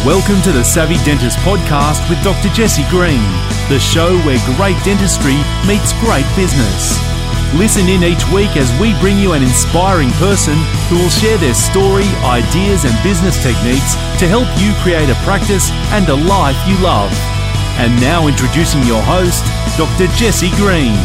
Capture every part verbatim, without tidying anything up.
Welcome to the Savvy Dentist podcast with Doctor Jesse Green, the show where great dentistry meets great business. Listen in each week as we bring you an inspiring person who will share their story, ideas and business techniques to help you create a practice and a life you love. And now introducing your host, Doctor Jesse Green.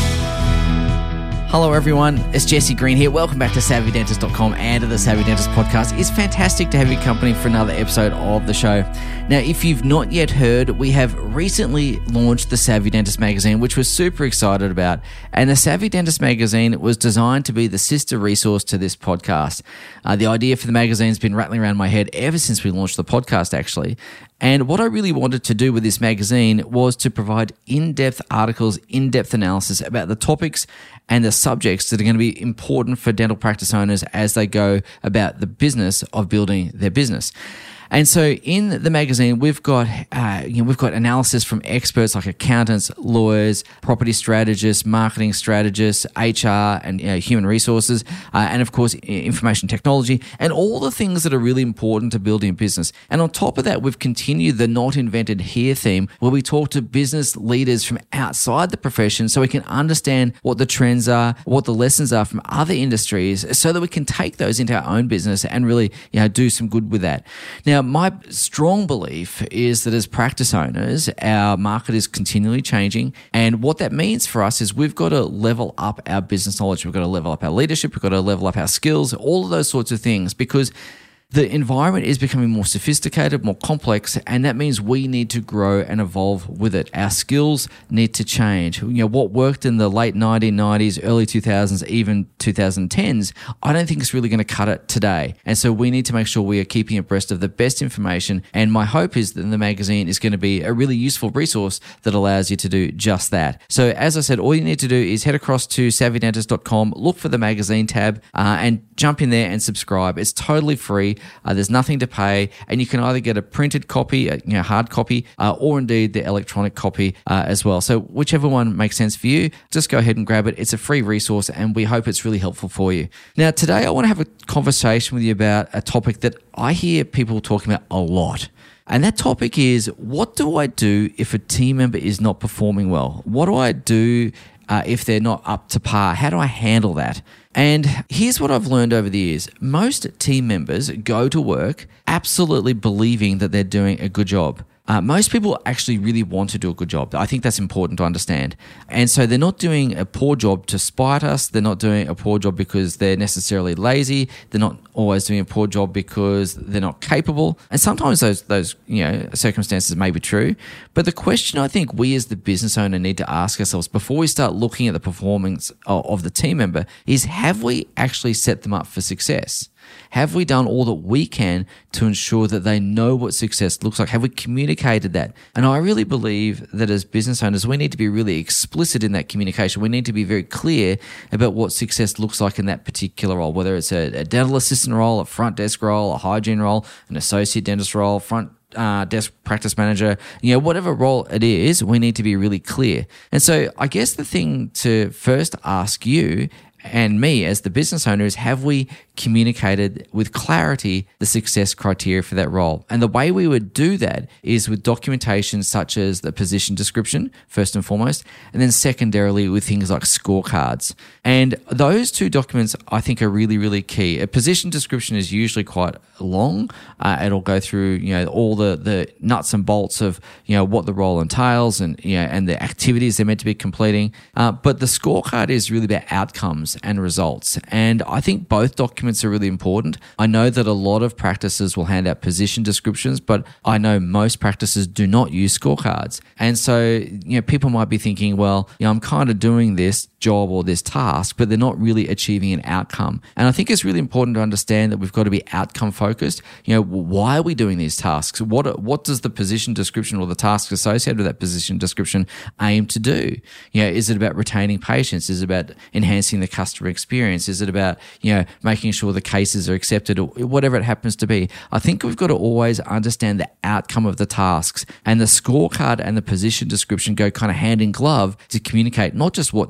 Hello everyone, it's Jesse Green here. Welcome back to savvy dentist dot com and to the Savvy Dentist podcast. It's fantastic to have your company for another episode of the show. Now, if you've not yet heard, we have recently launched the Savvy Dentist magazine, which we're super excited about. And the Savvy Dentist magazine was designed to be the sister resource to this podcast. Uh, the idea for the magazine has been rattling around my head ever since we launched the podcast, actually. And what I really wanted to do with this magazine was to provide in-depth articles, in-depth analysis about the topics and the subjects that are going to be important for dental practice owners as they go about the business of building their business. And so in the magazine, we've got uh, you know we've got analysis from experts like accountants, lawyers, property strategists, marketing strategists, H R, and you know, human resources, uh, and of course information technology, and all the things that are really important to building a business. And on top of that, we've continued the Not Invented Here theme, where we talk to business leaders from outside the profession, so we can understand what the trends are, what the lessons are from other industries, so that we can take those into our own business and really you know do some good with that. Now, my strong belief is that as practice owners, our market is continually changing. And what that means for us is we've got to level up our business knowledge. We've got to level up our leadership. We've got to level up our skills, all of those sorts of things, because the environment is becoming more sophisticated, more complex, and that means we need to grow and evolve with it. Our skills need to change. You know, what worked in the late nineteen nineties, early two thousands, even twenty tens, I don't think it's really going to cut it today. And so we need to make sure we are keeping abreast of the best information. And my hope is that the magazine is going to be a really useful resource that allows you to do just that. So as I said, all you need to do is head across to savvy dentist dot com, look for the magazine tab, uh, and jump in there and subscribe. It's totally free. Uh, there's nothing to pay, and you can either get a printed copy, uh, you know, hard copy, uh, or indeed the electronic copy uh, as well. So whichever one makes sense for you, just go ahead and grab it. It's a free resource, and we hope it's really helpful for you. Now, today I want to have a conversation with you about a topic that I hear people talking about a lot. And that topic is, what do I do if a team member is not performing well? What do I do uh, if they're not up to par? How do I handle that? And here's what I've learned over the years. Most team members go to work absolutely believing that they're doing a good job. Uh, most people actually really want to do a good job. I think that's important to understand. And so they're not doing a poor job to spite us. They're not doing a poor job because they're necessarily lazy. They're not always doing a poor job because they're not capable. And sometimes those those you know circumstances may be true. But the question I think we as the business owner need to ask ourselves before we start looking at the performance of, of the team member is, have we actually set them up for success? Have we done all that we can to ensure that they know what success looks like? Have we communicated that? And I really believe that as business owners, we need to be really explicit in that communication. We need to be very clear about what success looks like in that particular role, whether it's a, a dental assistant role, a front desk role, a hygiene role, an associate dentist role, front Uh, desk practice manager, you know, whatever role it is, we need to be really clear. And so I guess the thing to first ask you and me as the business owner is, have we communicated with clarity the success criteria for that role? And the way we would do that is with documentation such as the position description, first and foremost, and then secondarily with things like scorecards. And those two documents I think are really, really key. A position description is usually quite long. Uh, it'll go through, you know, all the, the nuts and bolts of, you know, what the role entails and, you know, and the activities they're meant to be completing. Uh, but the scorecard is really about outcomes and results. And I think both documents are really important. I know that a lot of practices will hand out position descriptions, but I know most practices do not use scorecards. And so, you know, people might be thinking, well, you know, I'm kind of doing this job or this task, but they're not really achieving an outcome. And I think it's really important to understand that we've got to be outcome focused. You know, why are we doing these tasks? What what does the position description or the tasks associated with that position description aim to do? You know, is it about retaining patients? Is it about enhancing the customer experience? Is it about, you know, making sure the cases are accepted or whatever it happens to be? I think we've got to always understand the outcome of the tasks, and the scorecard and the position description go kind of hand in glove to communicate not just what needs to be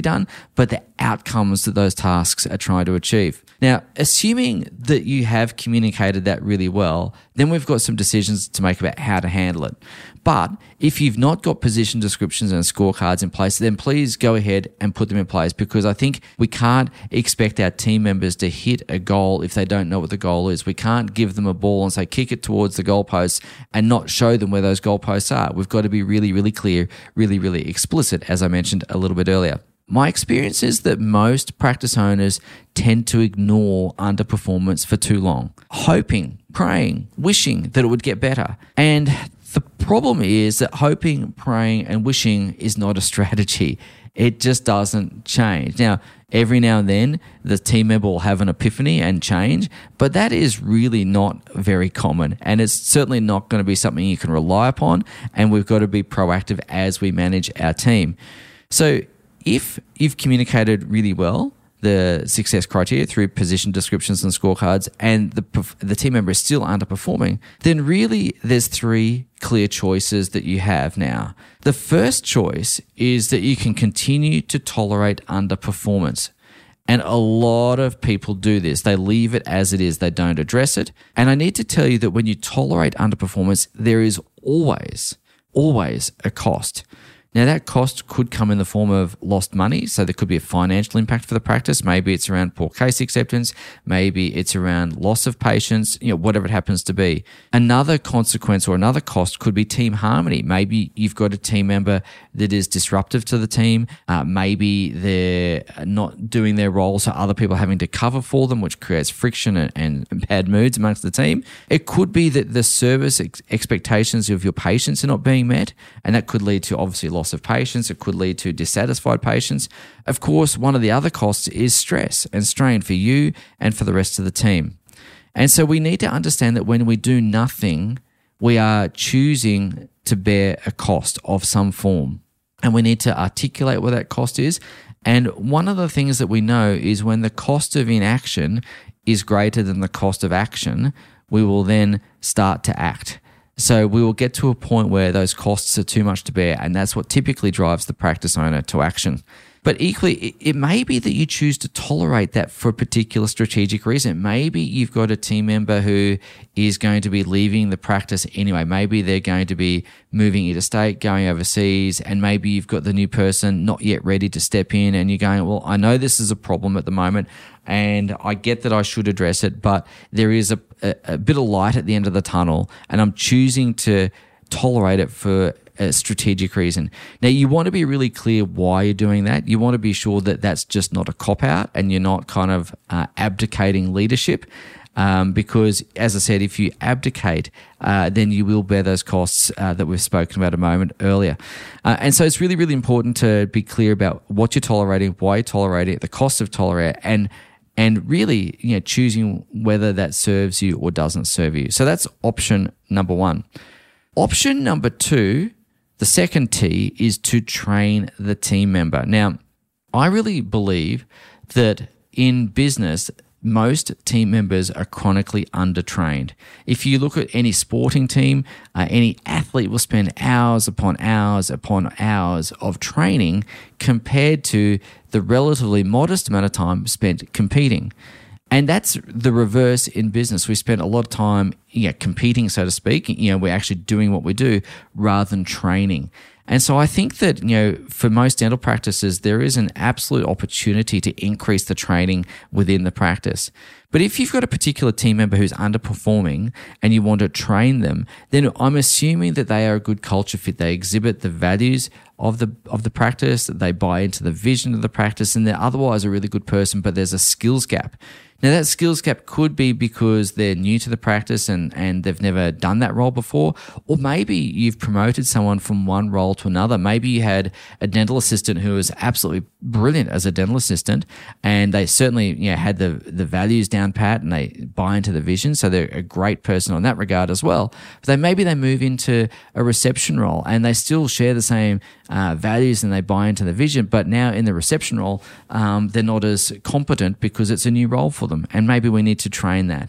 be done, but the outcomes that those tasks are trying to achieve. Now, assuming that you have communicated that really well, then we've got some decisions to make about how to handle it. But if you've not got position descriptions and scorecards in place, then please go ahead and put them in place, because I think we can't expect our team members to hit a goal if they don't know what the goal is. We can't give them a ball and say, kick it towards the goalposts and not show them where those goalposts are. We've got to be really, really clear, really, really explicit, as I mentioned a little bit earlier. My experience is that most practice owners tend to ignore underperformance for too long, hoping, praying, wishing that it would get better. And the problem is that hoping, praying, and wishing is not a strategy. It just doesn't change. Now, every now and then, the team member will have an epiphany and change, but that is really not very common. And it's certainly not going to be something you can rely upon. And we've got to be proactive as we manage our team. So if you've communicated really well the success criteria through position descriptions and scorecards, and the the team member is still underperforming, then really there's three clear choices that you have now. The first choice is that you can continue to tolerate underperformance. And a lot of people do this. They leave it as it is. They don't address it. And I need to tell you that when you tolerate underperformance, there is always, always a cost. Now, that cost could come in the form of lost money. So there could be a financial impact for the practice. Maybe it's around poor case acceptance. Maybe it's around loss of patients, you know, whatever it happens to be. Another consequence or another cost could be team harmony. Maybe you've got a team member that is disruptive to the team. Uh, maybe they're not doing their role, so other people are having to cover for them, which creates friction and, and bad moods amongst the team. It could be that the service ex- expectations of your patients are not being met, and that could lead to obviously loss of patients. It could lead to dissatisfied patients. Of course, one of the other costs is stress and strain for you and for the rest of the team. And so we need to understand that when we do nothing, we are choosing to bear a cost of some form. And we need to articulate what that cost is. And one of the things that we know is when the cost of inaction is greater than the cost of action, we will then start to act. So we will get to a point where those costs are too much to bear, and that's what typically drives the practice owner to action. But equally, it, it may be that you choose to tolerate that for a particular strategic reason. Maybe you've got a team member who is going to be leaving the practice anyway. Maybe they're going to be moving interstate, going overseas, and maybe you've got the new person not yet ready to step in, and you're going, well, I know this is a problem at the moment, and I get that I should address it, but there is a, a, a bit of light at the end of the tunnel, and I'm choosing to tolerate it for a strategic reason. Now, you want to be really clear why you're doing that. You want to be sure that that's just not a cop-out and you're not kind of uh, abdicating leadership. Um, because, as I said, if you abdicate, uh, then you will bear those costs uh, that we've spoken about a moment earlier. Uh, and so it's really, really important to be clear about what you're tolerating, why you're tolerating it, the cost of tolerating it, and and really, you know, choosing whether that serves you or doesn't serve you. So that's option number one. Option number two, the second T, is to train the team member. Now, I really believe that in business, most team members are chronically undertrained. If you look at any sporting team, uh, any athlete will spend hours upon hours upon hours of training compared to the relatively modest amount of time spent competing. And that's the reverse in business. We spend a lot of time, you know, competing, so to speak. You know, we're actually doing what we do rather than training. And so I think that, you know, for most dental practices, there is an absolute opportunity to increase the training within the practice. But if you've got a particular team member who's underperforming and you want to train them, then I'm assuming that they are a good culture fit. They exhibit the values of the of the practice, that they buy into the vision of the practice, and they're otherwise a really good person, but there's a skills gap. Now, that skills gap could be because they're new to the practice and, and they've never done that role before, or maybe you've promoted someone from one role to another. Maybe you had a dental assistant who was absolutely brilliant as a dental assistant, and they certainly, you know, had the, the values down pat and they buy into the vision, so they're a great person on that regard as well. But then maybe they move into a reception role and they still share the same uh, values and they buy into the vision, but now in the reception role, um, they're not as competent because it's a new role for them. And maybe we need to train that.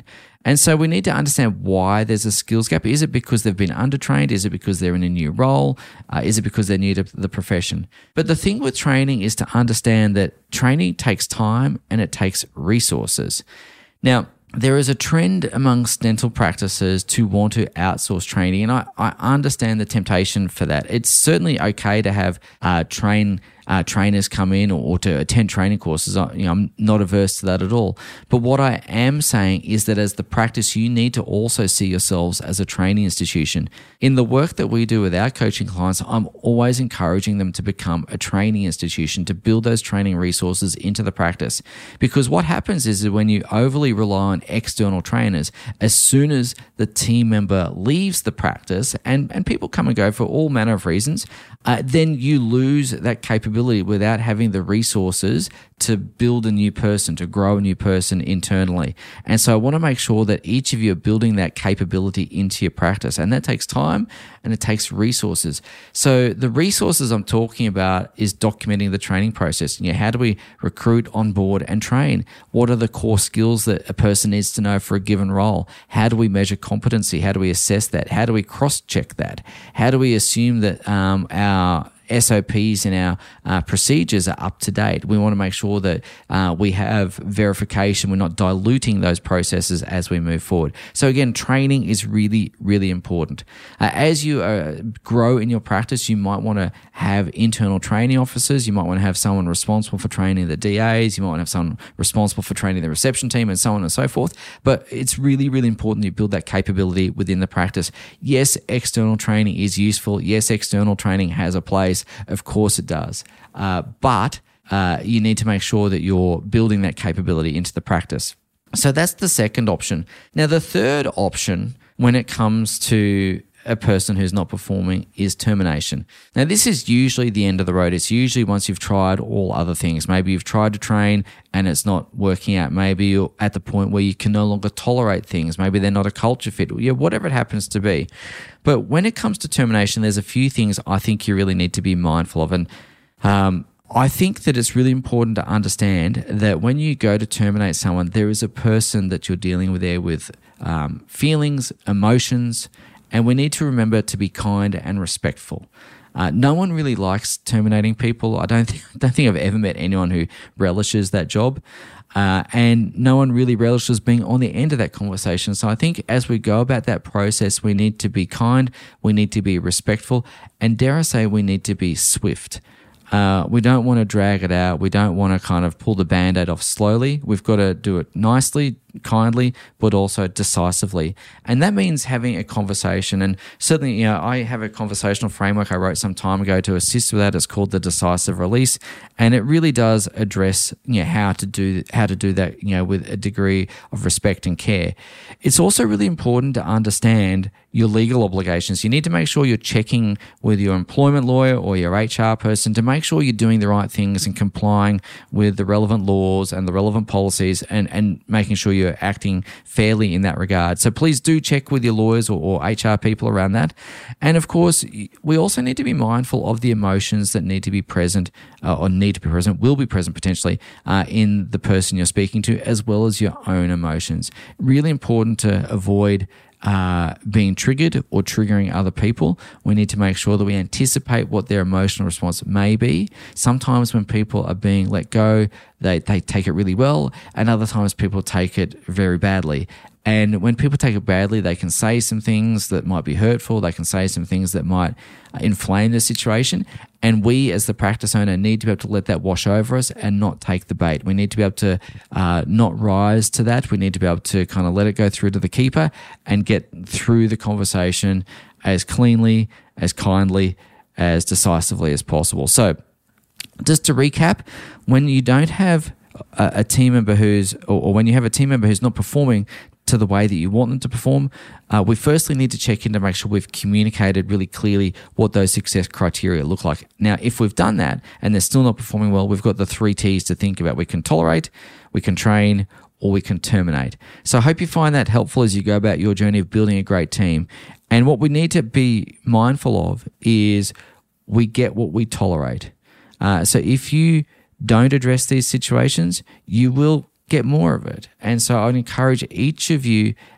And so we need to understand why there's a skills gap. Is it because they've been undertrained? Is it because they're in a new role? Uh, is it because they're new to the profession? But the thing with training is to understand that training takes time and it takes resources. Now, there is a trend amongst dental practices to want to outsource training, and I, I understand the temptation for that. It's certainly okay to have uh, train uh, trainers come in or, or to attend training courses. I, you know, I'm not averse to that at all. But what I am saying is that as the practice, you need to also see yourselves as a training institution. In the work that we do with our coaching clients, I'm always encouraging them to become a training institution, to build those training resources into the practice. Because what happens is that when you overly rely on external trainers, as soon as the team member leaves the practice, and, and people come and go for all manner of reasons, uh, then you lose that capability without having the resources to build a new person, to grow a new person internally. And so I want to make sure that each of you are building that capability into your practice, and that takes time and it takes resources. So the resources I'm talking about is documenting the training process. You know, how do we recruit, onboard, and train? What are the core skills that a person needs to know for a given role? How do we measure competency? How do we assess that? How do we cross-check that? How do we assume that um, our S O Ps and our uh, procedures are up to date? We want to make sure that uh, we have verification. We're not diluting those processes as we move forward. So again, training is really, really important. Uh, as you uh, grow in your practice, you might want to have internal training officers. You might want to have someone responsible for training the D As. You might want to have someone responsible for training the reception team, and so on and so forth. But it's really, really important you build that capability within the practice. Yes, external training is useful. Yes, external training has a place. Of course it does. Uh, but uh, you need to make sure that you're building that capability into the practice. So that's the second option. Now, the third option when it comes to a person who's not performing is termination. Now, this is usually the end of the road. It's usually once you've tried all other things. Maybe you've tried to train and it's not working out. Maybe you're at the point where you can no longer tolerate things. Maybe they're not a culture fit. Yeah, whatever it happens to be. But when it comes to termination, there's a few things I think you really need to be mindful of. And um, I think that it's really important to understand that when you go to terminate someone, there is a person that you're dealing with there with um, feelings, emotions, and we need to remember to be kind and respectful. Uh, no one really likes terminating people. I don't think, don't think I've ever met anyone who relishes that job. Uh, and no one really relishes being on the end of that conversation. So I think as we go about that process, we need to be kind, we need to be respectful, and dare I say, we need to be swift. Uh, we don't want to drag it out. We don't want to kind of pull the Band-Aid off slowly. We've got to do it nicely, kindly, but also decisively. And that means having a conversation. And certainly, you know, I have a conversational framework I wrote some time ago to assist with that. It's called the Decisive Release. And it really does address, you know, how to do how to do that, you know, with a degree of respect and care. It's also really important to understand your legal obligations. You need to make sure you're checking with your employment lawyer or your H R person to make sure you're doing the right things and complying with the relevant laws and the relevant policies, and, and making sure you're acting fairly in that regard. So please do check with your lawyers or, or H R people around that. And of course, we also need to be mindful of the emotions that need to be present uh, or need to be present, will be present potentially uh, in the person you're speaking to, as well as your own emotions. Really important to avoid Uh, being triggered or triggering other people. We need to make sure that we anticipate what their emotional response may be. Sometimes when people are being let go, they, they take it really well, and other times people take it very badly. And when people take it badly, they can say some things that might be hurtful. They can say some things that might inflame the situation. And we, as the practice owner, need to be able to let that wash over us and not take the bait. We need to be able to uh, not rise to that. We need to be able to kind of let it go through to the keeper and get through the conversation as cleanly, as kindly, as decisively as possible. So just to recap, when you don't have a, a team member who's, or, or when you have a team member who's not performing to the way that you want them to perform, uh, we firstly need to check in to make sure we've communicated really clearly what those success criteria look like. Now, if we've done that and they're still not performing well, we've got the three T's to think about. We can tolerate, we can train, or we can terminate. So I hope you find that helpful as you go about your journey of building a great team. And what we need to be mindful of is we get what we tolerate. Uh, so if you don't address these situations, you will get more of it. And so I'd encourage each of you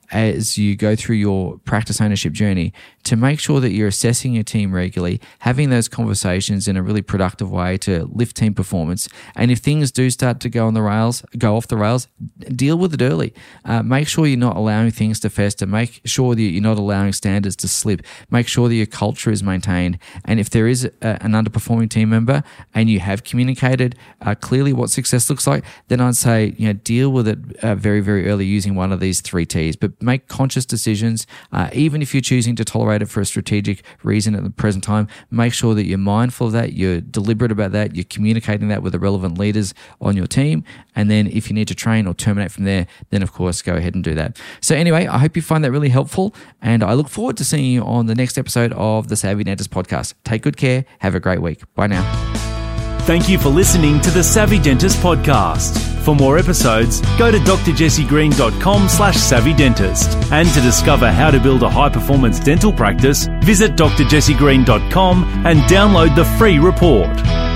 as you go through your practice ownership journey to make sure that you're assessing your team regularly, having those conversations in a really productive way to lift team performance. And if things do start to go on the rails, go off the rails, deal with it early. Uh, make sure you're not allowing things to fester. Make sure that you're not allowing standards to slip. Make sure that your culture is maintained. And if there is a, an underperforming team member and you have communicated uh, clearly what success looks like, then I'd say, you know, deal with it uh, very, very early using one of these three T's. But make conscious decisions, uh, even if you're choosing to tolerate it for a strategic reason at the present time. Make sure that you're mindful of that, you're deliberate about that, you're communicating that with the relevant leaders on your team. And then if you need to train or terminate from there, then of course go ahead and do that. So anyway, I hope you find that really helpful, and I look forward to seeing you on the next episode of the Savvy Dentist podcast. Take good care. Have a great week. Bye now. Thank you for listening to the Savvy Dentist podcast. For more episodes, go to drjessegreen.com slash savvydentist. And to discover how to build a high-performance dental practice, visit drjessegreen dot com and download the free report.